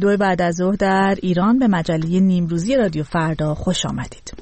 2 بعد از ظهر در ایران به مجله نیمروزی رادیو فردا خوش آمدید.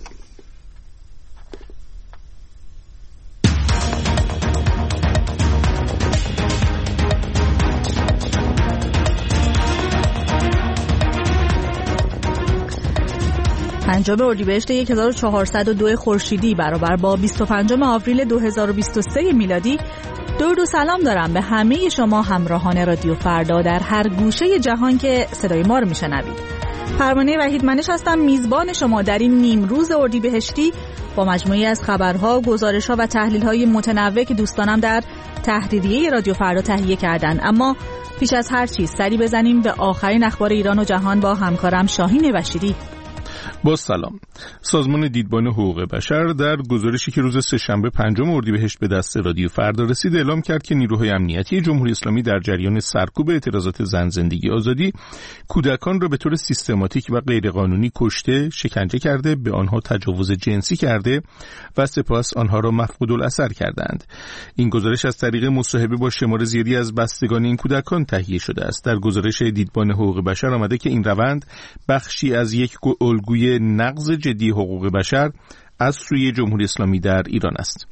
پنجم اردیبهشت 1402 خورشیدی برابر با 25 آوریل 2023 میلادی. درود و سلام دارم به همه شما همراهان رادیو فردا در هر گوشه جهان که صدای ما رو میشنوید. پروانه وحید منش هستم، میزبان شما در این نیم روز اردیبهشتی با مجموعی از خبرها، گزارش‌ها و تحلیل‌های متنوع که دوستانم در تحریریه رادیو فردا تهیه کردن. اما پیش از هر چیز سری بزنیم به آخرین اخبار ایران و جهان با همکارم شاهین بشیری. با سلام. سازمان دیدبان حقوق بشر در گزارشی که روز سه‌شنبه 5 اردیبهشت به دست رادیو فردا رسید اعلام کرد که نیروهای امنیتی جمهوری اسلامی در جریان سرکوب اعتراضات زن زندگی آزادی کودکان را به طور سیستماتیک و غیرقانونی کشته، شکنجه کرده، به آنها تجاوز جنسی کرده و سپس آنها را مفقود الاثر کردند. این گزارش از طریق مصاحبه با شمار زیادی از بستگان این کودکان تهیه شده است. در گزارش دیدبان حقوق بشر آمده که این روند بخشی از یک الگوی نقض جدی حقوق بشر از سوی جمهوری اسلامی در ایران است.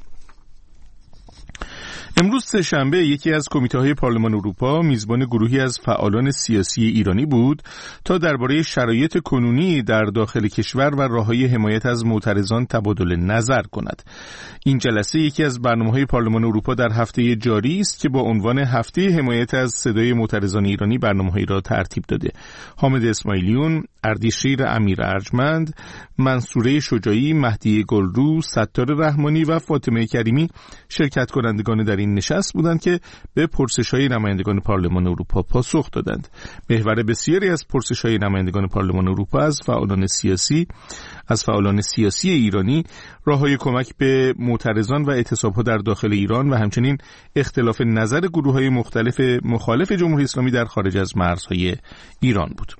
امروز سه‌شنبه یکی از کمیته‌های پارلمان اروپا میزبان گروهی از فعالان سیاسی ایرانی بود تا درباره شرایط کنونی در داخل کشور و راه‌های حمایت از معترضان تبادل نظر کند. این جلسه یکی از برنامه‌های پارلمان اروپا در هفته جاری است که با عنوان هفته حمایت از صدای معترضان ایرانی برنامه‌هایی را ترتیب داده. حامد اسماعیلیون، اردشیر امیر ارجمند، منصوره شجاعی، مهدی گلرو، ستار رحمانی و فاطمه کریمی شرکت کنندگان در این نشست بودند که به پرسش‌های نمایندگان پارلمان اروپا پاسخ دادند. محور بسیاری از پرسش‌های نمایندگان پارلمان اروپا از فعالان سیاسی ایرانی راه‌های کمک به معترضان و اعتصاب‌ها در داخل ایران و همچنین اختلاف نظر گروه‌های مخالف جمهوری اسلامی در خارج از مرزهای ایران بود.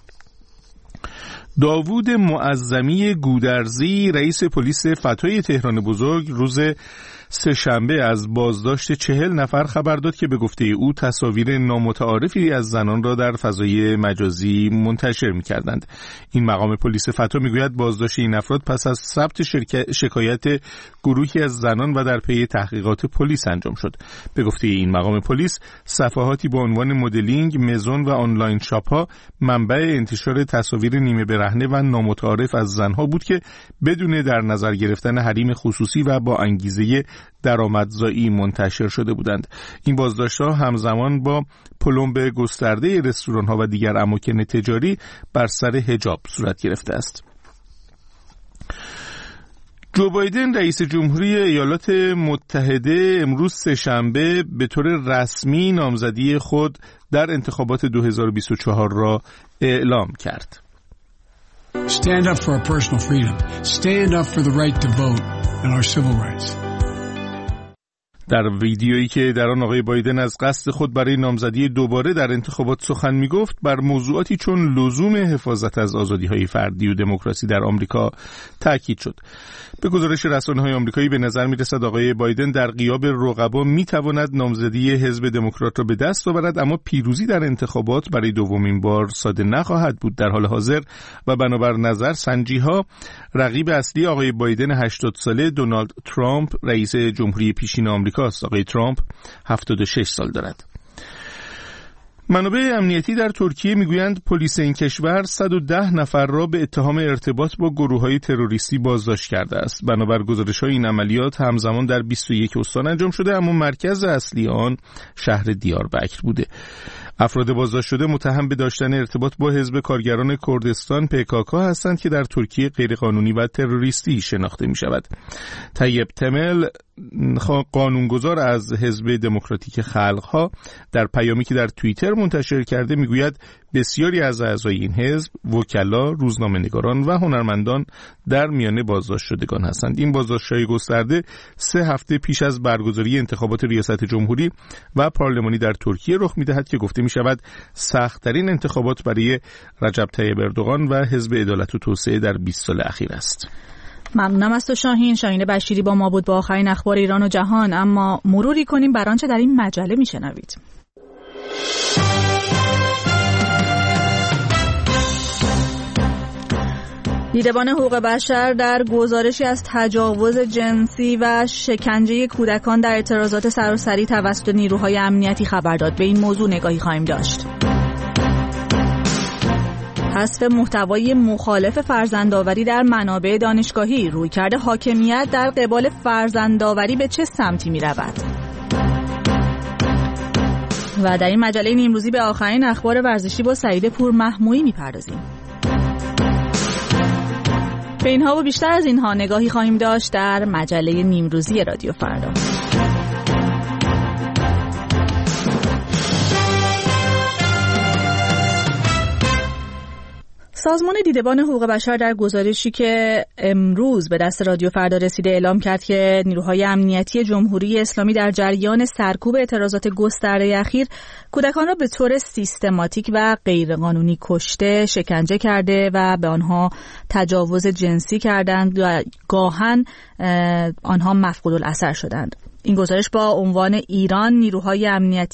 داوود معظمی گودرزی رئیس پلیس فتای تهران بزرگ روز سه‌شنبه از بازداشت 40 نفر خبر داد که به گفته او تصاویر نامتعارفی از زنان را در فضای مجازی منتشر می‌کردند. این مقام پلیس فتا می‌گوید بازداشت این افراد پس از ثبت شکایت گروهی از زنان و در پی تحقیقات پلیس انجام شد. به گفته این مقام پلیس صفحاتی با عنوان مدلینگ، مزون و آنلاین شاپ‌ها منبع انتشار تصاویر نیمه برهنه و نامتعارف از زنها بود که بدون در نظر گرفتن حریم خصوصی و با انگیزه درآمدزایی منتشر شده بودند. این بازداشت‌ها همزمان با پلمب گسترده رستوران‌ها و دیگر اماکن تجاری بر سر حجاب صورت گرفته است. جو بایدن رئیس جمهوری ایالات متحده امروز سه‌شنبه به طور رسمی نامزدی خود در انتخابات 2024 را اعلام کرد. Stand up for our personal freedom. Stand up for the right to vote and our civil rights. در ویدیویی که در آن آقای بایدن از قصد خود برای نامزدی دوباره در انتخابات سخن می‌گفت بر موضوعاتی چون لزوم حفاظت از آزادی‌های فردی و دموکراسی در آمریکا تاکید شد. به گزارش رسانه‌های آمریکایی به نظر می‌رسد آقای بایدن در غیاب رقبا می‌تواند نامزدی حزب دموکرات را به دست آورد، اما پیروزی در انتخابات برای دومین بار ساده نخواهد بود. در حال حاضر و بنابر نظرسنجی‌ها رقیب اصلی آقای بایدن 80 ساله دونالد ترامپ رئیس جمهوری پیشین آمریکا است. آقای ترامپ 76 سال دارد. منابع امنیتی در ترکیه میگویند پلیس این کشور 110 نفر را به اتهام ارتباط با گروه‌های تروریستی بازداشت کرده است. بنابر گزارش‌های این عملیات همزمان در 21 استان انجام شده، اما مرکز اصلی آن شهر دیاربکر بوده. افراد بازداشت شده متهم به داشتن ارتباط با حزب کارگران کردستان PKK هستند که در ترکیه غیرقانونی و تروریستی شناخته می‌شود. طیب تمل قانونگذار از حزب دموکراتیک خلق‌ها در پیامی که در توییتر منتشر کرده میگوید بسیاری از اعضای این حزب وکلا، روزنامه‌نگاران و هنرمندان در میان بازداشت شدگان هستند. این بازداشت‌های گسترده 3 هفته پیش از برگزاری انتخابات ریاست جمهوری و پارلمانی در ترکیه رخ می‌دهد که گفته می‌شود سخت‌ترین انتخابات برای رجب طیب اردوغان و حزب عدالت و توسعه در 20 سال اخیر است. ممنونم از تو شاهین بشیری با ما بود با آخرین اخبار ایران و جهان. اما مروری کنیم بر آنچه در این مجله میشنوید. دیدبان حقوق بشر در گزارشی از تجاوز جنسی و شکنجه کودکان در اعتراضات سراسری توسط نیروهای امنیتی خبر داد. به این موضوع نگاهی خواهیم داشت. حذف محتوای مخالف فرزندآوری در منابع دانشگاهی، رویکرد حاکمیت در قبال فرزندآوری به چه سمتی می رود؟ و در این مجله نیمروزی به آخرین اخبار ورزشی با سعید پورمحمویی می پردازیم. به اینها و بیشتر از اینها نگاهی خواهیم داشت در مجله نیمروزی رادیو فردا. سازمان دیدبان حقوق بشر در گزارشی که امروز به دست رادیو فردا رسیده اعلام کرد که نیروهای امنیتی جمهوری اسلامی در جریان سرکوب اعتراضات گسترده اخیر کودکان را به طور سیستماتیک و غیرقانونی کشته، شکنجه کرده و به آنها تجاوز جنسی کردند و گاهن آنها مفقود الاثر شدند. این گزارش با عنوان ایران نیروهای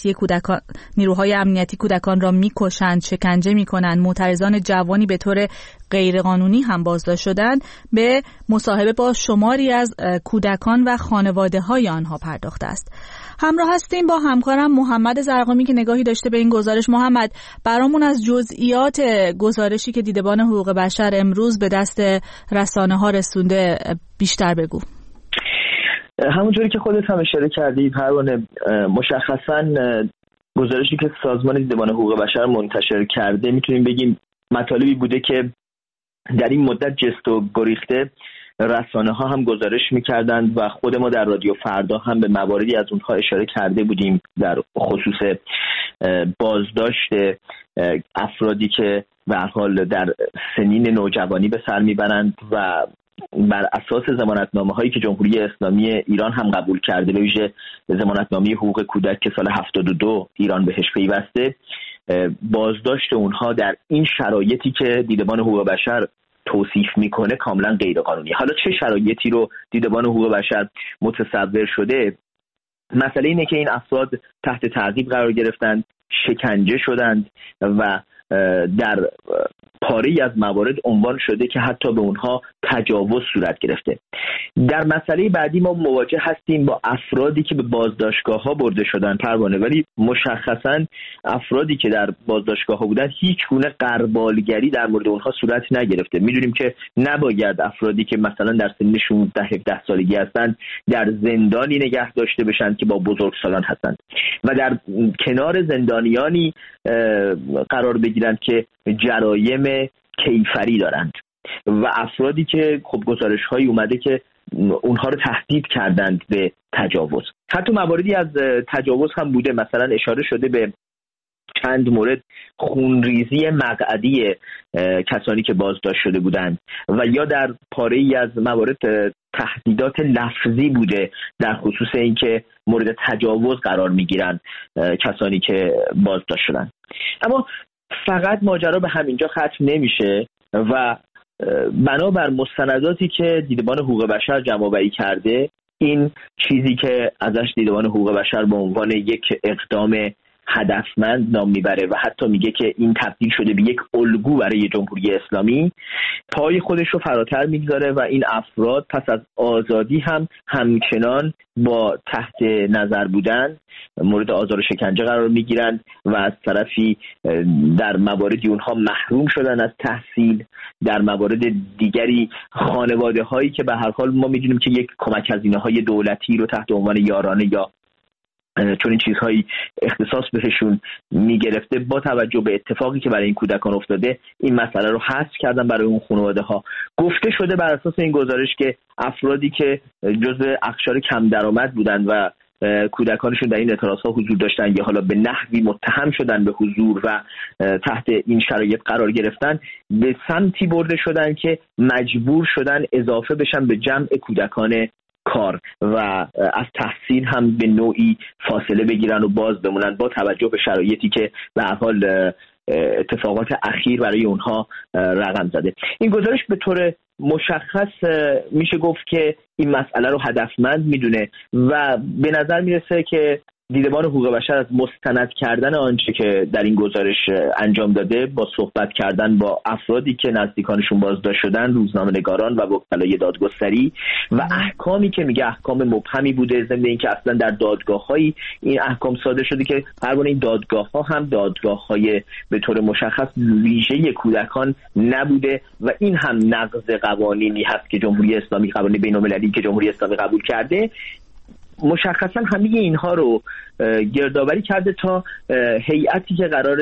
امنیتی کودکان را میکشند، شکنجه میکنند، معترضان جوانی به طور غیرقانونی هم بازداشت شدند به مصاحبه با شماری از کودکان و خانواده‌های آنها پرداخته است. همراه هستیم با همکارم محمد زرقامی که نگاهی داشته به این گزارش. محمد، برامون از جزئیات گزارشی که دیدبان حقوق بشر امروز به دست رسانه‌ها رسونده بیشتر بگو. همونجوری که خودت هم اشاره کردی پروانه، مشخصاً گزارشی که سازمان دیدبان حقوق بشر منتشر کرده میتونیم بگیم مطالبی بوده که در این مدت جست و گریخته رسانه ها هم گزارش میکردند و خود ما در رادیو فردا هم به مواردی از اونها اشاره کرده بودیم در خصوص بازداشت افرادی که به هر حال در سنین نوجوانی به سر میبرند و بر اساس ضمانتنامه هایی که جمهوری اسلامی ایران هم قبول کرده، به ویژه ضمانتنامه حقوق کودک که سال 72 ایران بهش پیوسته، بازداشت اونها در این شرایطی که دیدبان حقوق بشر توصیف میکنه کاملا غیر قانونی. حالا چه شرایطی رو دیدبان حقوق بشر متصور شده؟ مسئله اینه که این افراد تحت تعقیب قرار گرفتند، شکنجه شدند و در پاره‌ای از موارد عنوان شده که حتی به اونها تجاوز صورت گرفته. در مسئله بعدی ما مواجه هستیم با افرادی که به بازداشتگاه‌ها برده شدن پروانه، ولی مشخصاً افرادی که در بازداشتگاه‌ها بودن هیچ گونه غربالگری در مورد اونها صورت نگرفته. می‌دونیم که نباید افرادی که مثلا در سن 16-17 سالگی هستند در زندانی نگه داشته بشن که با بزرگسالان هستند و در کنار زندانیانی قرار بگیرند که جرایم کیفری دارند و افرادی که خب گزارش‌هایی اومده که اونها رو تهدید کردند به تجاوز. حتی مواردی از تجاوز هم بوده، مثلا اشاره شده به چند مورد خونریزی مقعدی کسانی که بازداشت شده بودند و یا در پاره‌ای از موارد تهدیدات لفظی بوده در خصوص اینکه مورد تجاوز قرار میگیرند کسانی که بازداشت شدن. اما فقط ماجرا به همینجا ختم نمیشه و بنابر مستنداتی که دیدبان حقوق بشر جمع‌آوری کرده، این چیزی که ازش دیدبان حقوق بشر به عنوان یک اقدام هدفمند نام میبره و حتی میگه که این تبدیل شده به یک الگو برای جمهوری اسلامی، پای خودش رو فراتر میگذاره و این افراد پس از آزادی هم همچنان با تحت نظر بودن مورد آزار و شکنجه قرار میگیرند و از طرفی در مواردی اونها محروم شدن از تحصیل، در موارد دیگری خانواده هایی که به هر حال ما میدونیم که یک کمک هزینه های دولتی رو تحت عنوان یارانه یا چون این چیزهایی اختصاص بهشون میگرفته، با توجه به اتفاقی که برای این کودکان افتاده این مسئله رو حذف کردن برای اون خانواده ها. گفته شده بر اساس این گزارش که افرادی که جزء اقشار کم درآمد بودن و کودکانشون در این اعتراضات حضور داشتن یا حالا به نحوی متهم شدن به حضور و تحت این شرایط قرار گرفتن، به سمتی برده شدن که مجبور شدن اضافه بشن به جمع کودکان کار و از تحصیل هم به نوعی فاصله بگیرن و باز بمونن با توجه به شرایطی که به هر حال اتفاقات اخیر برای اونها رقم زده. این گزارش به طور مشخص میشه گفت که این مسئله رو هدفمند میدونه و به نظر میرسه که دیدبان حقوق بشر از مستند کردن آنچه که در این گزارش انجام داده با صحبت کردن با افرادی که نزدیکانشون بازداشت شدن، روزنامه‌نگاران و وکلای دادگستری و احکامی که میگه احکام مبهمی بوده، ضمن اینکه اصلا در دادگاه‌هایی این احکام صادر شده که پروانه این دادگاه‌ها هم دادگاه‌های به طور مشخص ویژه کودکان نبوده و این هم نقض قوانینی هست که جمهوری اسلامی، قوانین بین‌المللی که جمهوری اسلامی قبول کرده. مشخصا همه اینها رو گردآوری کرده تا هیئتی که قرار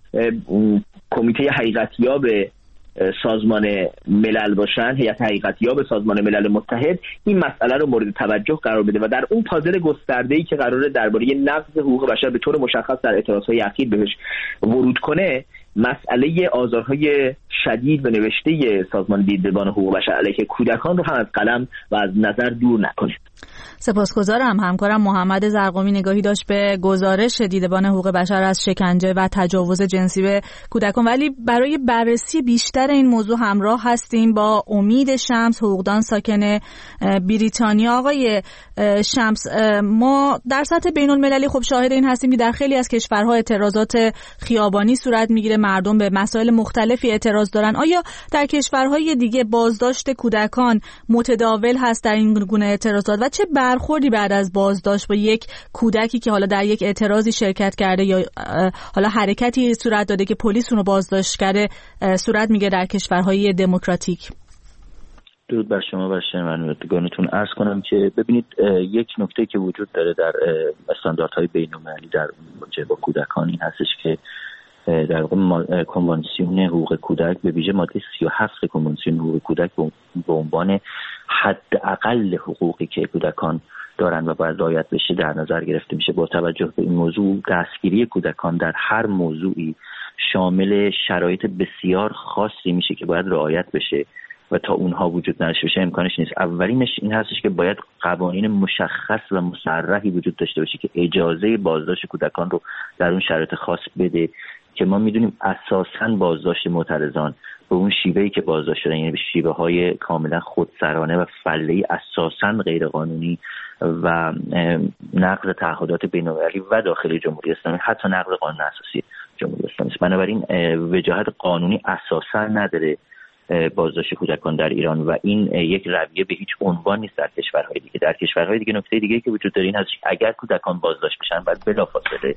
کمیته حقیقتیاب سازمان ملل باشن، هیئت حقیقتیاب سازمان ملل متحد، این مسئله رو مورد توجه قرار بده و در اون پازل گسترده‌ای که قراره درباره نقض حقوق بشر به طور مشخص در اعتراضهای اخیر بهش ورود کنه، مسئله آزارهای شدید و نوشته سازمان دیدبان حقوق بشر علیه کودکان رو هم از قلم و از نظر دور نکنه. سپاسگزارم. همکارم محمد زرقامی نگاهی داشت به گزارش دیدبان حقوق بشر از شکنجه و تجاوز جنسی به کودکان، ولی برای بررسی بیشتر این موضوع همراه هستیم با امید شمس، حقوقدان ساکن بریتانیا. آقای شمس، ما در سطح بین‌المللی خب شاهد این هستیم که در خیلی از کشورها اعتراضات خیابانی صورت میگیره، مردم به مسائل مختلفی اعتراض دارن. آیا در کشورهای دیگه بازداشت کودکان متداول هست در این گونه اعتراضات و چه برخوردی بعد از بازداشت با یک کودکی که حالا در یک اعتراضی شرکت کرده یا حالا حرکتی صورت داده که پلیس اون رو بازداشت کرده صورت میگه در کشورهای دموکراتیک؟ درود بر شما و شنوندگانتون. عرض کنم که ببینید یک نکته که وجود داره در استانداردهای بین‌المللی در مواجهه با کودکان این هستش که در واقع کنوانسیون حقوق کودک به ویژه ماده 37 کنوانسیون حقوق کودک به عنوان حداقل حقوقی که کودکان دارن و باید رعایت بشه در نظر گرفته میشه. با توجه به این موضوع دستگیری کودکان در هر موضوعی شامل شرایط بسیار خاصی میشه که باید رعایت بشه و تا اونها وجود نداشته باشه امکانش نیست. اولینش این هستش که باید قوانین مشخص و مصرحی وجود داشته باشه که اجازه بازداشت کودکان رو در اون شرایط خاص بده که ما میدونیم اساساً بازداشت معترضان به اون شیوهی که بازداشت شدن، یعنی به شیوه‌های کاملا خودسرانه و فله‌ای، اساساً غیرقانونی و نقض تعهدات بین‌المللی و داخلی جمهوری اسلامی، حتی نقض قانون اساسی جمهوری اسلامی است. بنابراین وجاهت قانونی اساساً نداره بازداشت کودکان در ایران و این یک رویه به هیچ عنوان نیست در کشورهای دیگه. در کشورهای دیگه نکته دیگه که وجود داره این هست اگر کودکان بازداشت بشن باید بلافاصله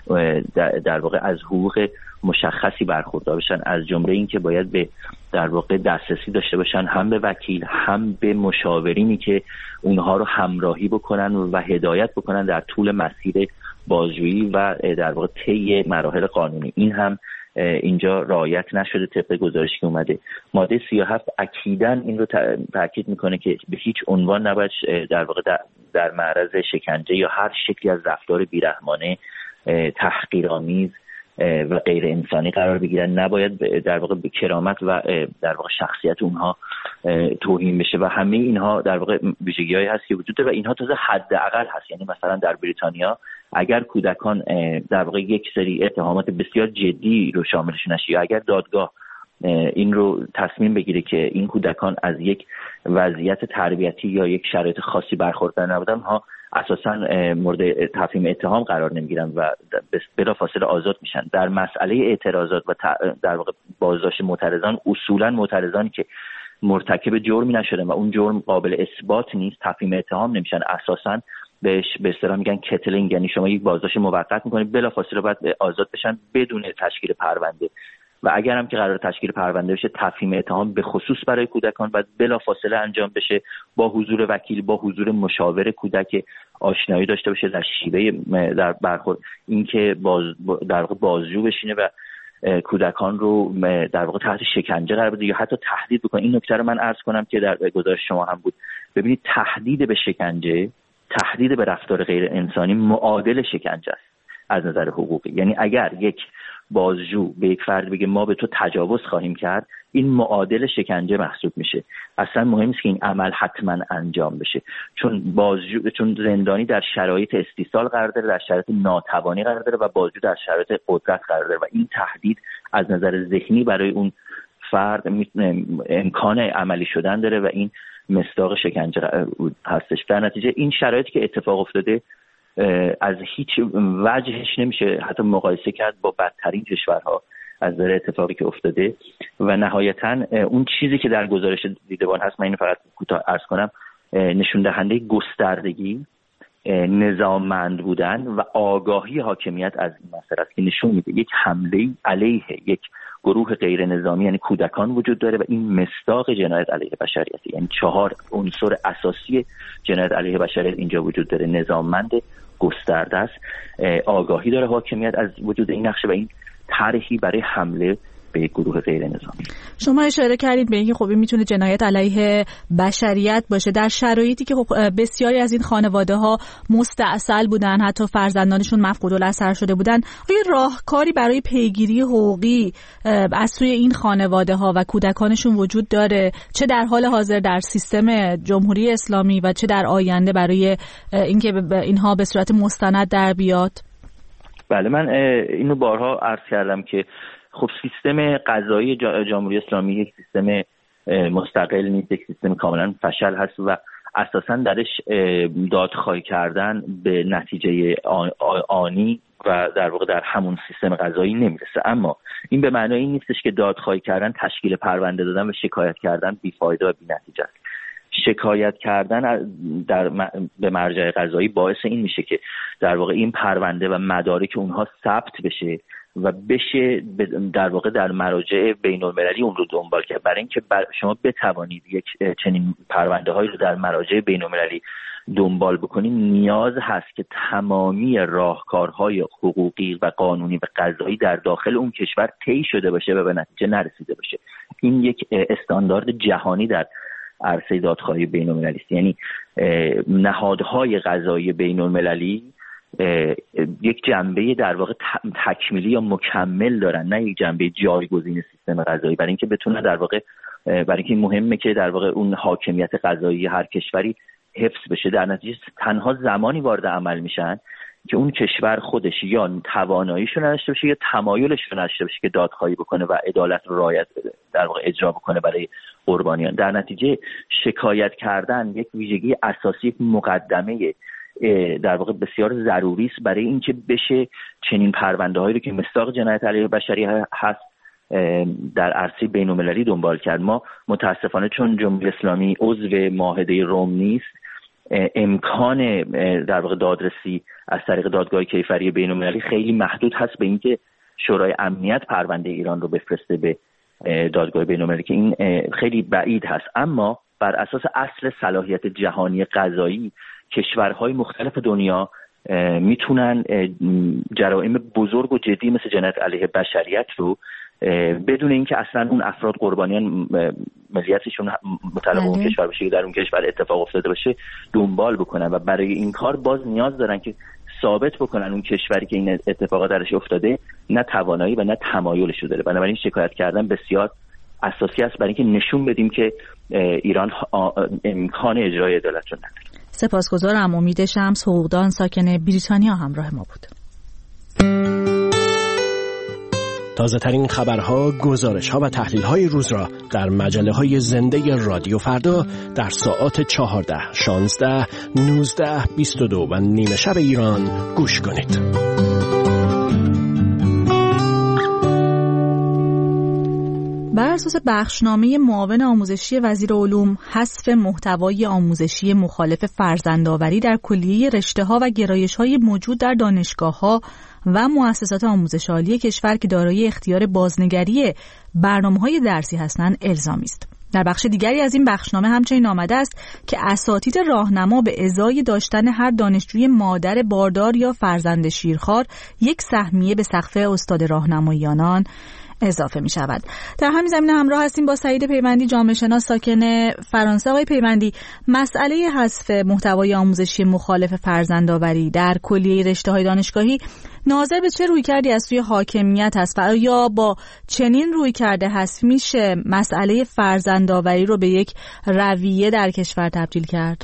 در واقع از حقوق مشخصی برخوردار بشن، از جمله این که باید به در واقع دسترسی داشته باشن هم به وکیل هم به مشاورینی که اونها رو همراهی بکنن و هدایت بکنن در طول مسیر بازجویی و در واقع طی مراحل قانونی. این هم اینجا رعایت نشده طبق گزارشی که اومده. ماده 37 اکیداً این رو تاکید میکنه که به هیچ عنوان نباید در واقع در معرض شکنجه یا هر شکلی از رفتار بیرحمانه، تحقیرآمیز و غیر انسانی قرار بگیرن، نباید در واقع به کرامت و در واقع شخصیت اونها توهین بشه و همه اینها در واقع ویژگی‌هایی هست که وجود داره و اینها تازه حداقل هست. یعنی مثلا در بریتانیا اگر کودکان در واقع یک سری اتهامات بسیار جدی رو شاملش نشه یا اگر دادگاه این رو تصمیم بگیره که این کودکان از یک وضعیت تربیتی یا یک شرایط خاصی برخوردار نبودن، ها اساساً مورد تفهیم اتهام قرار نمیگیرن و بلافاصله آزاد میشن. در مسئله اعتراضات و در واقع بازداشت معترضان، اصولاً معترضانی که مرتکب جرمی نشدن و اون جرم قابل اثبات نیست تفهیم اتهام نمیشن، اساساً بهش به اصطلاح میگن کتلینگ، یعنی شما یک بازداشت موقت میکنید بلافاصله باید آزاد بشن بدون تشکیل پرونده و اگر هم که قرار تشکیل پرونده بشه تفهیم اتهام به خصوص برای کودکان باید بلافاصله انجام بشه با حضور وکیل، با حضور مشاور کودک، آشنایی داشته باشه در شیوه در برخورد، اینکه در واقع بازجو بشینه و کودکان رو در واقع تحت شکنجه قرار بده یا حتی تهدید بکنه. این نکته رو من عرض کنم که در گزارش شما هم بود. ببینید تهدید به شکنجه، تهدید به رفتار غیر انسانی معادل شکنجه است از نظر حقوقی. یعنی اگر یک بازجو به یک فرد بگه ما به تو تجاوز خواهیم کرد، این معادل شکنجه محسوب میشه. اصلا مهم نیست که این عمل حتما انجام بشه، چون زندانی در شرایط استیصال قرار داره، در شرایط ناتوانی قرار داره و بازجو در شرایط قدرت قرار داره و این تهدید از نظر ذهنی برای اون فرد امکان عملی شدن داره و این مصداق شکنجه هستش. در نتیجه این شرایطی که اتفاق افتاده از هیچ وجهش نمیشه حتی مقایسه کرد با بدترین کشورها از نظر اتفاقی که افتاده. و نهایتا اون چیزی که در گزارش دیدبان هست، من اینو فقط کوتاه عرض کنم، نشون دهنده گستردگی، نظاممند بودن و آگاهی حاکمیت از این مسئله است که نشون میده یک حمله علیه یک گروه غیر نظامی یعنی کودکان وجود داره و این مصداق جنایت علیه بشریت، یعنی 4 عنصر اساسی جنایت علیه بشریت اینجا وجود داره. نظاممند، گسترده است، آگاهی داره حاکمیت از وجود این نقشه و این طرحی برای حمله به یک گروه غیر نظامی. شما اشاره کردید به اینکه خب این میتونه جنایت علیه بشریت باشه در شرایطی که خب بسیاری از این خانواده‌ها مستعسل بودن، حتی فرزندانشون مفقود الاثر شده بودن. آیا راهکاری برای پیگیری حقوقی از سوی این خانواده‌ها و کودکانشون وجود داره، چه در حال حاضر در سیستم جمهوری اسلامی و چه در آینده، برای اینکه اینها به صورت مستند در بیاد؟ بله، من اینو بارها عرض کردم که خب سیستم قضایی جمهوری اسلامی یک سیستم مستقل نیست، یک سیستم کاملا فشل هست و اساساً درش دادخواهی کردن به نتیجه آنی و در واقع در همون سیستم قضایی نمیرسه. اما این به معنای این نیستش که دادخواهی کردن، تشکیل پرونده دادن و شکایت کردن بی‌فایده و بی‌نتیجه است. شکایت کردن به مرجع قضایی باعث این میشه که در واقع این پرونده و مدارک اونها ثبت بشه و بشه در واقع در مراجع بین‌المللی اون رو دنبال کرد. برای اینکه شما بتوانید یک چنین پرونده هایی رو در مراجع بین‌المللی دنبال بکنید، نیاز هست که تمامی راهکارهای حقوقی و قانونی و قضایی در داخل اون کشور طی شده باشه و به نتیجه نرسیده باشه. این یک استاندارد جهانی در عرصه دادخواهی بین‌المللی است. یعنی نهادهای قضایی بین‌المللی یک جنبه در واقع تکمیلی یا مکمل دارن، نه یک جنبه جایگزین سیستم قضایی، برای اینکه بتونه در واقع برای اینکه مهمه که در واقع اون حاکمیت قضایی هر کشوری حفظ بشه. در نتیجه تنها زمانی وارد عمل میشن که اون کشور خودش یا تواناییشو نداشته باشه یا تمایلش رو نداشته باشه که دادخواهی بکنه و عدالت رو رعایت در واقع اجرا بکنه برای قربانیان. در نتیجه شکایت کردن یک ویژگی اساسی، مقدمه در واقع بسیار ضروری است برای اینکه بشه چنین پرونده‌هایی رو که مصداق جنایت علیه بشریت هست در عرصه بین‌المللی دنبال کرد. ما متاسفانه چون جمهوری اسلامی عضو معاهده روم نیست، امکان در واقع دادرسی از طریق دادگاه کیفری بین‌المللی خیلی محدود هست به اینکه شورای امنیت پرونده ایران رو بفرسته به دادگاه بین‌المللی، که این خیلی بعید هست. اما بر اساس اصل صلاحیت جهانی قضایی کشورهای مختلف دنیا میتونن جرائم بزرگ و جدی مثل جنایت علیه بشریت رو بدون اینکه اصلا اون افراد قربانیان ملیتشون متعلق اون کشور باشه که در اون کشور اتفاق افتاده باشه دنبال بکنن و برای این کار باز نیاز دارن که ثابت بکنن اون کشوری که این اتفاقات درش افتاده نه توانایی و نه تمایلش رو داره. بنابراین شکایت کردن بسیار اساسی است برای اینکه نشون بدیم که ایران امکان اجرای عدالت رو نداره. سپاسگزارم. امید شمس، حقوقدان ساکن بریتانیا، همراه ما بود. تازه ترین خبرها، گزارش‌ها و تحلیل‌های روز را در مجله‌های زنده رادیو فردا در ساعات 14, 16, 19, 22 و نیمه شب ایران گوش کنید. بر اساس بخشنامه معاون آموزشی وزیر علوم، حذف محتوای آموزشی مخالف فرزندآوری در کلیه رشته‌ها و گرایش‌های موجود در دانشگاه‌ها و مؤسسات آموزش عالی کشور که دارای اختیار بازنگری برنامه‌های درسی هستند الزامی است. در بخش دیگری از این بخشنامه همچنین آمده است که اساتید راهنما به ازای داشتن هر دانشجوی مادر باردار یا فرزند شیرخوار یک سهمیه به سقف استاد راهنمایی آنان اضافه می شود. در همین زمینه همراه هستیم با سعید پیوندی، جامعه شناس ساکن فرانسه. آقای پیوندی، مسئله حذف محتوای آموزشی مخالف فرزندآوری در کلیه رشته‌های دانشگاهی ناظر به چه رویکردی از سوی حاکمیت است و یا با چنین رویکرد حذف میشه مسئله فرزندآوری رو به یک رویه در کشور تبدیل کرد؟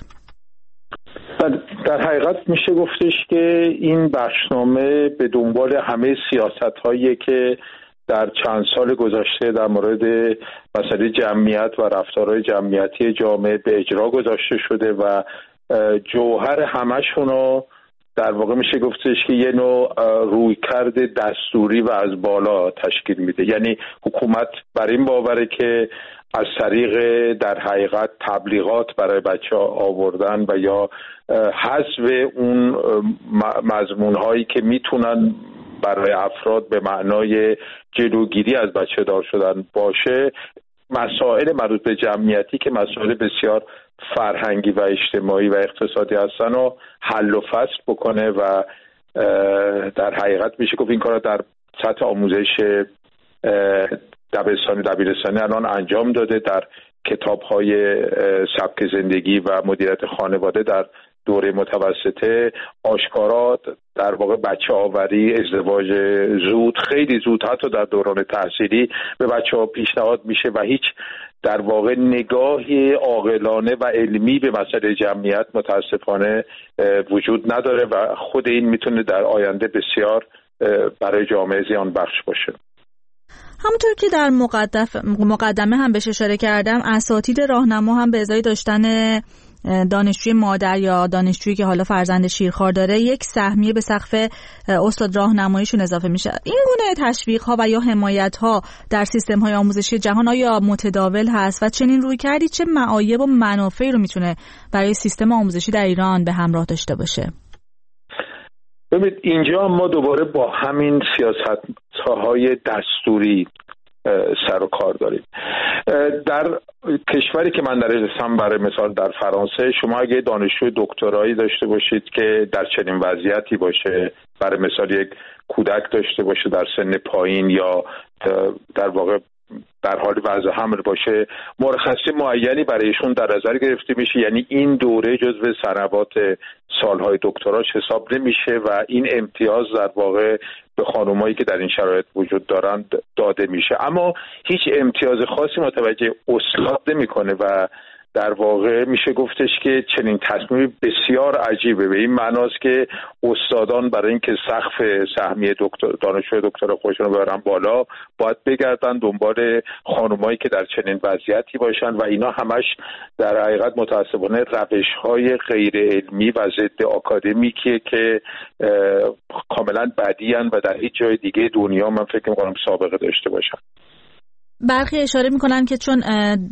در حقیقت میشه گفتش که این بخشنامه به دنبال همه سیاست‌هایی که در چند سال گذشته در مورد مسئله جمعیت و رفتارهای جمعیتی جامعه به اجرا گذاشته شده و جوهر همشونو در واقع میشه گفتش که یه نوع رویکرد دستوری و از بالا تشکیل میده. یعنی حکومت بر این باوره که از طریق در حقیقت تبلیغات برای بچه‌ها آوردن و یا حذف اون مضمون‌هایی که میتونن برای افراد به معنای جلوگیری از بچه دار شدن باشه، مسائل مربوط به جمعیتی که مسائل بسیار فرهنگی و اجتماعی و اقتصادی هستن رو حل و فصل بکنه و در حقیقت میشه گفت این کار در سطح آموزش دبیرستانی الان انجام داده. در کتاب‌های سبک زندگی و مدیریت خانواده در دوره متوسطه آشکارا در واقع بچه آوری، ازدواج زود، خیلی زود حتی در دوران تحصیلی به بچه‌ها پیشنهاد میشه و هیچ در واقع نگاهی عاقلانه و علمی به مسئله جمعیت متاسفانه وجود نداره و خود این میتونه در آینده بسیار برای جامعه زیان بخش باشه. همونطور که در مقدمه هم بهش اشاره کردم، اساتید راهنما هم به ازای داشتن دانشجوی مادر یا دانشجویی که حالا فرزند شیرخوار داره یک سهمیه به سقف استاد راهنماییشون اضافه میشه. این گونه تشویق‌ها و یا حمایت‌ها در سیستم‌های آموزشی جهان آیا متداول هست و چنین رویکردی چه معایب و منافعی رو میتونه برای سیستم آموزشی در ایران به همراه داشته باشه؟ ببینید اینجا ما دوباره با همین سیاست‌های دستوری سر و کار داریم. در کشوری که من درش هستم، برای مثال در فرانسه، شما اگه دانشجوی دکترایی داشته باشید که در چنین وضعیتی باشه، برای مثال یک کودک داشته باشه در سن پایین یا در واقع در حال وضع حمل باشه، مرخصی معینی برایشون در نظر گرفته میشه. یعنی این دوره جزو سنوات سالهای دکتراش حساب نمیشه و این امتیاز در واقع به خانمایی که در این شرایط وجود دارند داده میشه، اما هیچ امتیاز خاصی متوجه استاد نمیکنه و در واقع میشه گفتش که چنین تصمیمی بسیار عجیبه. به این معناست که استادان برای اینکه سقف سهمیه دانشجوی دکترا خودشون رو ببرن بالا، باید بگردن دنبال خانمایی که در چنین وضعیتی باشن و اینا همش در حقیقت متاسفانه روش‌های غیر علمی و ضد آکادمیکیه که کاملا بدیعن و در هیچ جای دیگه دنیا من فکر می‌کنم سابقه داشته باشن. برخی اشاره میکنن که چون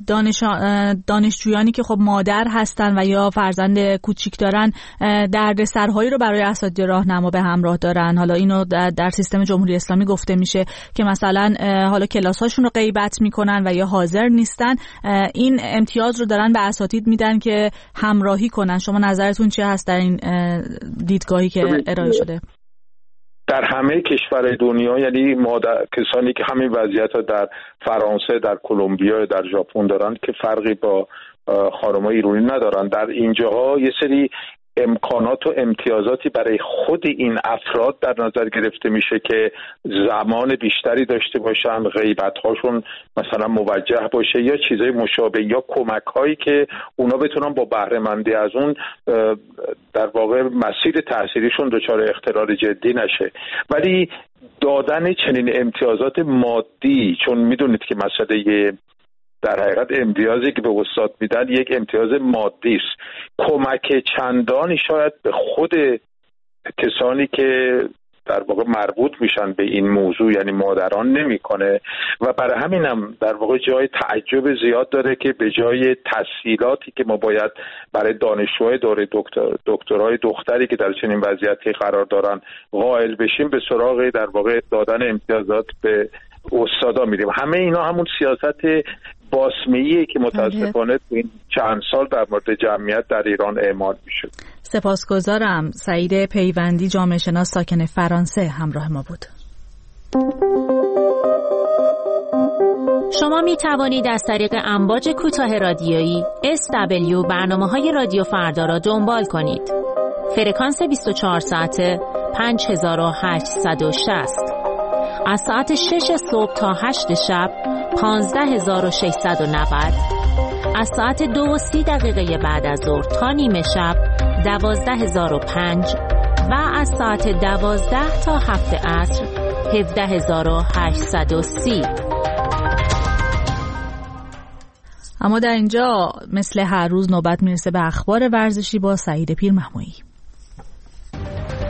دانشجویانی که خب مادر هستن و یا فرزند کوچیک دارن دردسرهایی رو برای اساتید راهنما به همراه دارن. حالا اینو در سیستم جمهوری اسلامی گفته میشه که مثلا حالا کلاس‌هاشون رو غیبت میکنن و یا حاضر نیستن، این امتیاز رو دارن به اساتید میدن که همراهی کنن. شما نظرتون چی هست در این دیدگاهی که ارائه شده؟ در همه کشور دنیا، یعنی کسانی که همین وضعیت ها در فرانسه، در کلمبیا، در ژاپن دارند که فرقی با خانم‌های ایرانی ندارن، در اینجاها یه سری امکانات و امتیازاتی برای خود این افراد در نظر گرفته میشه که زمان بیشتری داشته باشن، غیبت‌هاشون مثلا موجه باشه یا چیزای مشابه یا کمک‌هایی که اونا بتونن با بهره مندی از اون در واقع مسیر تحصیلیشون دچار اختلال جدی نشه. ولی دادن چنین امتیازات مادی، چون میدونید که مسئله در حقیقت امتیازی که به استاد میدن یک امتیاز مادی است، کمک چندانی شاید به خود کسانی که در واقع مربوط میشن به این موضوع یعنی مادران نمیکنه و برای همینم در واقع جای تعجب زیاد داره که به جای تسهیلاتی که ما باید برای دانشجوهای دوره دکترای دختری که در چنین وضعیتی قرار دارن قائل بشیم، به سراغ در واقع دادن امتیازات به استادا میریم. همه اینا همون سیاست باسمه‌ایه که متاسفانه تو این چند سال در مورد جمعیت در ایران اعمال میشه. سپاسگزارم. سعید پیوندی، جامعه شناس ساکن فرانسه، همراه ما بود. شما می توانید از طریق امواج کوتاه رادیویی SW برنامه‌های رادیو فردا را دنبال کنید. فرکانس 24 ساعته 5860. از ساعت 6 صبح تا 8 شب 15690. از ساعت 2:30 بعد از ظهر تا نیمه شب 12005 و از ساعت 12 تا 7 عصر 17830. اما در اینجا مثل هر روز نوبت میرسه به اخبار ورزشی با سعید پیرمحمودی.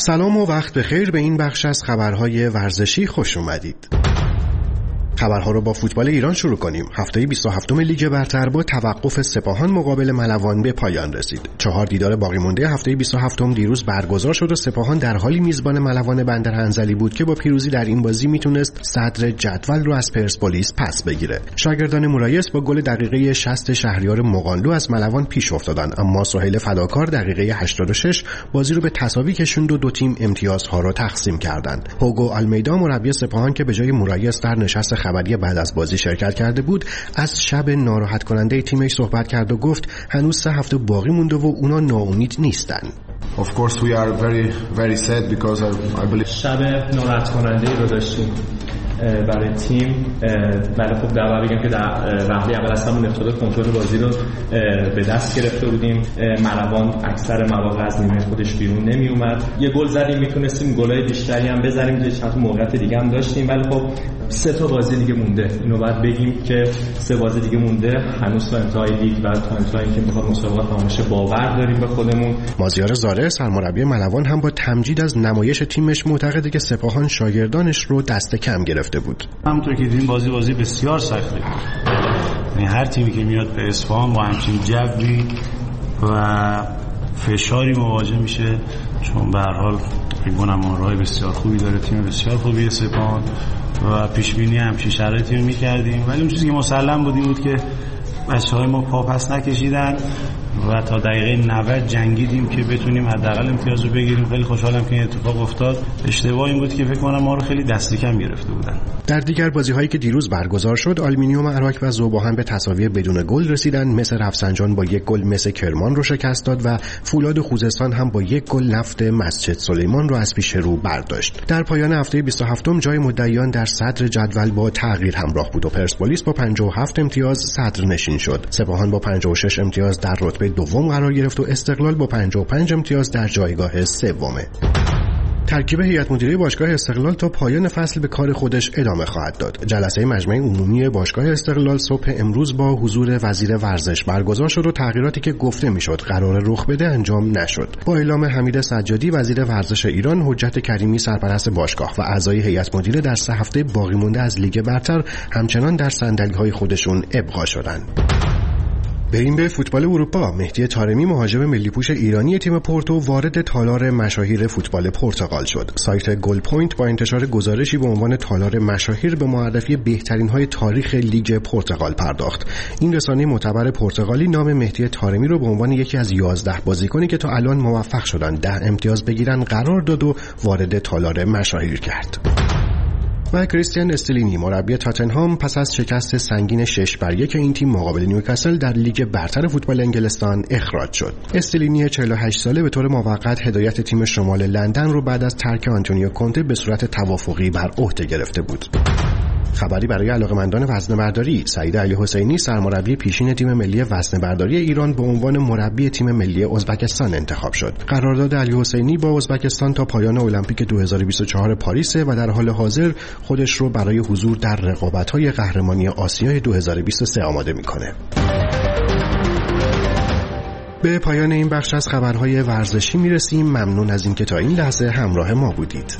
سلام و وقت بخیر به این بخش از خبرهای ورزشی خوش اومدید. خبرها رو با فوتبال ایران شروع کنیم. هفته 27 لیگ برتر با توقف سپاهان مقابل ملوان به پایان رسید. 4 دیدار باقی مونده هفته 27 دیروز برگزار شد و سپاهان در حالی میزبان ملوان بندرحنظلی بود که با پیروزی در این بازی میتونست صدر جدول رو از پرسپولیس پس بگیره. شاگردان مورایس با گل دقیقه 60 شهریار مغانلو از ملوان پیش افتادن، اما سهیل فداکار دقیقه 86 بازی رو به تساوی کشوند و دو تیم امتیازها رو تقسیم کردند. هوگو آلمیدا مربی سپاهان که به جای مورایس در نشست خبری بعد از بازی شرکت کرده بود، از شب ناراحت کننده تیمش صحبت کرد و گفت هنوز 3 هفته باقی مونده و اونا ناامید نیستن. Of course we are very very sad because I believe شب ناراحت کننده رو داشتیم برای تیم، ولی خب در واقع بگم که در وهله اول اصلا افتاد کنترل بازی رو به دست گرفته بودیم. ملوان اکثر مواقع از نیمه خودش بیرون نمی اومد. یه گل زدیم، میتونستیم گلای بیشتری هم بزنیم، چند تا موقعیت دیگه هم داشتیم، ولی خب 3 تا بازی دیگه مونده. اینو باید بگیم که 3 بازی دیگه مونده، هنوز تا انتهای لیگ و تا انتهای اینکه میخواد مسابقات تمام شه باور داریم به خودمون. مازیار زاره سرمربی ملوان هم با تمجید از نمایش تیمش معتقده که سپاهان شاگردانش رو دست کم گرفته بود. همونطور که دیدین بازی بسیار سخته، یعنی هر تیمی که میاد به اصفهان با همچین جوی و فشاری مواجه میشه، چون به هر حال فکر کنم مهرهای بسیار خوبی داره، تیم بسیار خوبی سپاهان و پیش بینی همچین شرایطی رو می‌کردیم، ولی اون چیزی که مسلم بود که بچه‌های ما پا پس نکشیدن و تا دقیقه 90 جنگیدیم که بتونیم حداقل امتیاز رو بگیریم. خیلی خوشحالم که این اتفاق افتاد. اشتباه این بود که فکر کنم ما رو خیلی دست کم گرفته بودن. در دیگر بازی‌هایی که دیروز برگزار شد، آلومینیوم عراق و ذوباهن به تساوی بدون گل رسیدند. مس رفسنجان با 1 گل مس کرمان رو شکست داد و فولاد خوزستان هم با 1 گل نفت مسجد سلیمان رو از پیش رو برداشت. در پایان هفته 27 جای مدعیان در صدر جدول با تغییر همراه بود و پرسپولیس با 57 امتیاز صدر نشین شد. سپاهان با 56 امتیاز در رتبه دوم قرار گرفت و استقلال با 55 امتیاز در جایگاه سومه. ترکیب هیئت مدیره باشگاه استقلال تا پایان فصل به کار خودش ادامه خواهد داد. جلسه مجمع عمومی باشگاه استقلال صبح امروز با حضور وزیر ورزش برگزار شد و تغییراتی که گفته میشد قرار رخ بده انجام نشد. با اعلام حمید سجادی وزیر ورزش ایران، حجت کریمی سرپرست باشگاه و اعضای هیئت مدیره در 3 هفته باقی مونده از لیگ برتر همچنان در صندلی‌های خودشون ابقا شدند. بریم به فوتبال اروپا. مهدی طارمی مهاجم ملی‌پوش ایرانی تیم پورتو وارد تالار مشاهیر فوتبال پرتغال شد. سایت گل پوینت با انتشار گزارشی به عنوان تالار مشاهیر به معرفی بهترین‌های تاریخ لیگ پرتغال پرداخت. این رسانه معتبر پرتغالی نام مهدی طارمی رو به عنوان یکی از 11 بازیکنی که تا الان موفق شدن 10 امتیاز بگیرن قرار داد و وارد تالار مشاهیر کرد. و کریستیان استلینی مربی تاتنهام پس از شکست سنگین 6-1 این تیم مقابل نیوکاسل در لیگ برتر فوتبال انگلستان اخراج شد. استلینی 48 ساله به طور موقت هدایت تیم شمال لندن رو بعد از ترک آنتونیو کونته به صورت توافقی بر عهده گرفته بود. خبری برای علاقه‌مندان وزنه‌برداری: سعید علی حسینی سرمربی پیشین تیم ملی وزنه‌برداری ایران به عنوان مربی تیم ملی ازبکستان انتخاب شد. قرارداد علی حسینی با ازبکستان تا پایان المپیک 2024 پاریس و در حال حاضر خودش رو برای حضور در رقابت‌های قهرمانی آسیای 2023 آماده می‌کنه. به پایان این بخش از خبرهای ورزشی می‌رسیم. ممنون از اینکه تا این لحظه همراه ما بودید.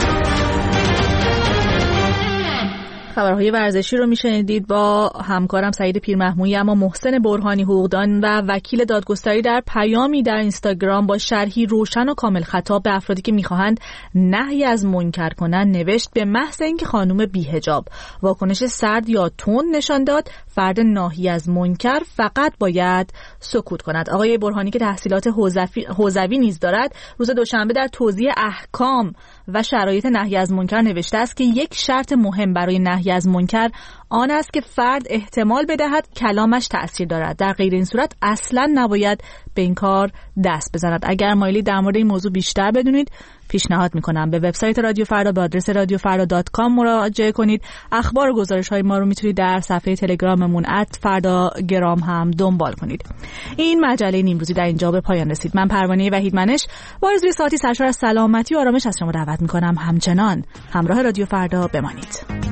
خبرهای ورزشی رو میشنیدید با همکارم سعید پیرمحمودی. اما محسن برهانی حقوقدان و وکیل دادگستری در پیامی در اینستاگرام با شرحی روشن و کامل خطاب به افرادی که میخواهند نهی از منکر کنند نوشت به محض اینکه خانم بی‌حجاب واکنش سرد یا تند نشان داد، فرد ناهی از منکر فقط باید سکوت کند. آقای برهانی که تحصیلات حوزوی نیز دارد، روز دوشنبه در توضیح احکام و شرایط نهی از منکر نوشته است که یک شرط مهم برای نهی از منکر آن است که فرد احتمال بدهد کلامش تأثیر دارد. در غیر این صورت اصلا نباید به این کار دست بزند. اگر مایلی در مورد این موضوع بیشتر بدونید، پیشنهاد میکنم به وبسایت رادیو فردا به آدرس radiofarda.com مراجعه کنید. اخبار و گزارش‌های ما رو میتونید در صفحه تلگراممون @فردا_گرام هم دنبال کنید. این مجله نیمروزی در اینجا به پایان رسید. من پروانه وحیدمنش با آرزوی ساعتی سرشار از سلامتی و آرامش از شما دعوت میکنم همچنان همراه رادیو فردا بمانید.